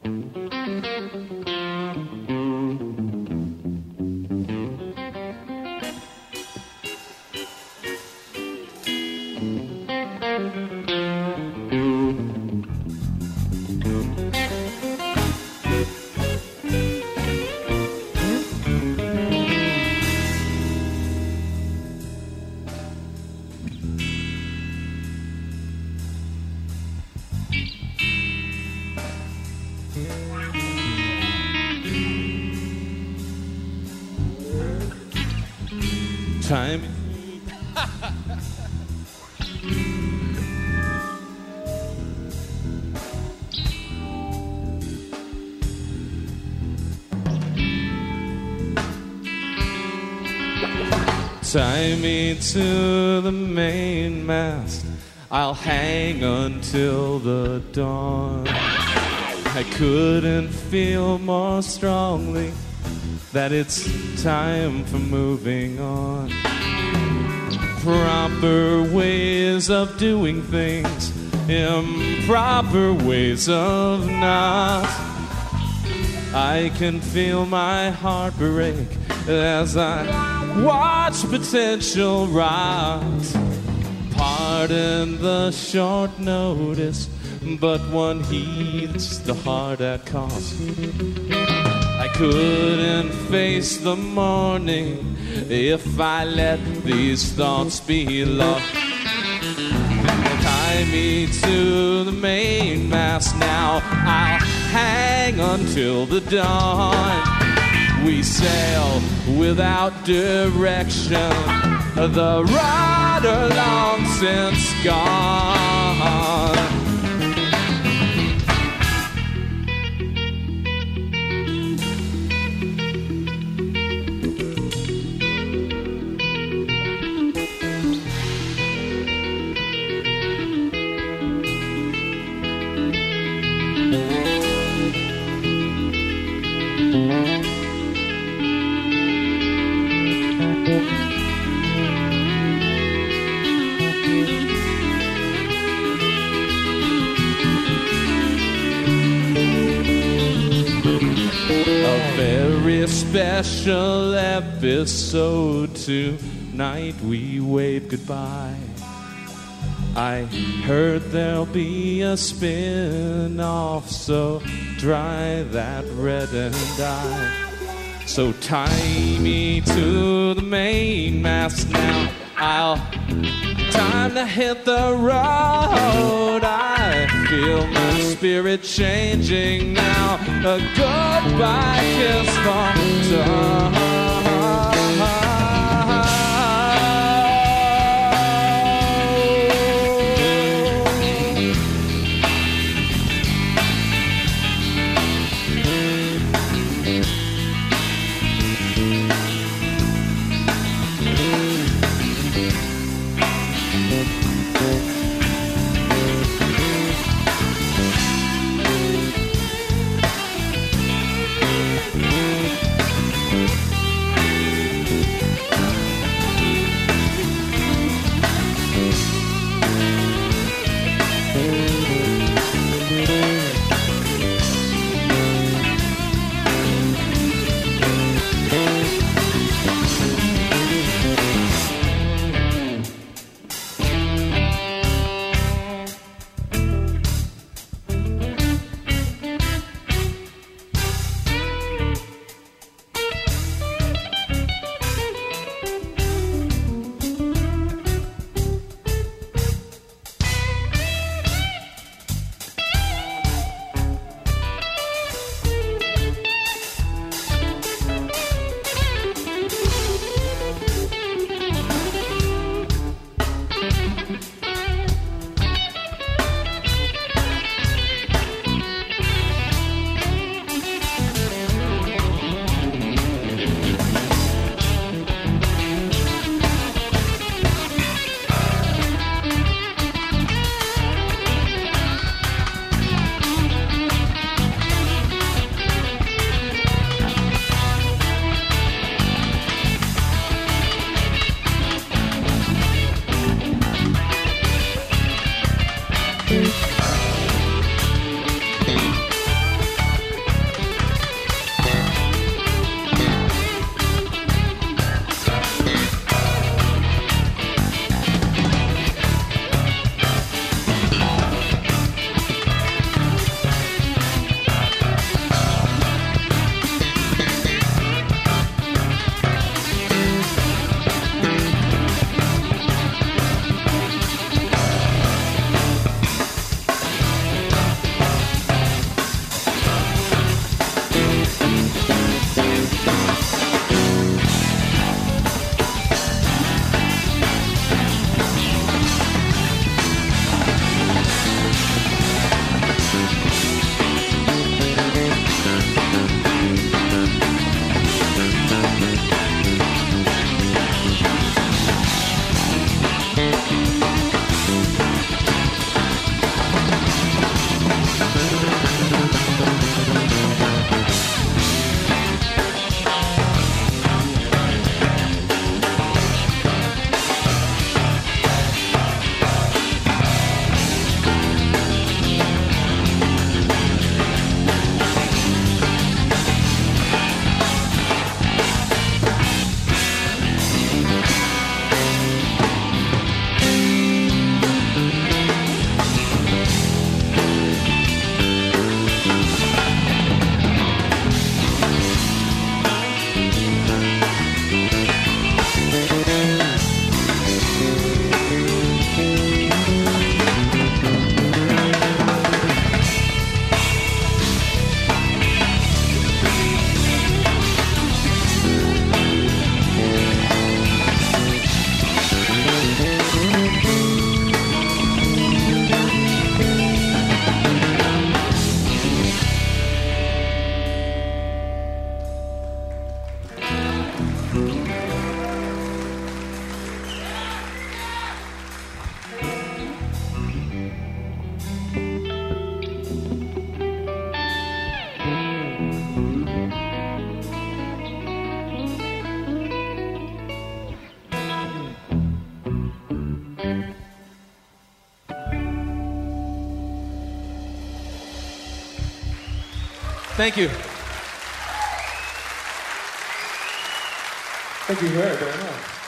Time. Tie me to the mainmast. I'll hang until the dawn. I couldn't feel more strongly that it's time for moving on. Proper ways of doing things, improper ways of not. I can feel my heart break as I watch potential rot. Pardon the short notice, but one heeds the heart at cost. I couldn't face the morning if I let these thoughts be lost. Tie me to the mainmast now. I'll hang until the dawn. We sail without direction. The rudder long since gone. Special episode tonight, we wave goodbye. I heard there'll be a spin-off, so dry that red and eye. So tie me to the mainmast now. Time to hit the road. I feel my spirit changing now. A goodbye kiss for dawn. Thank you. Thank you very much.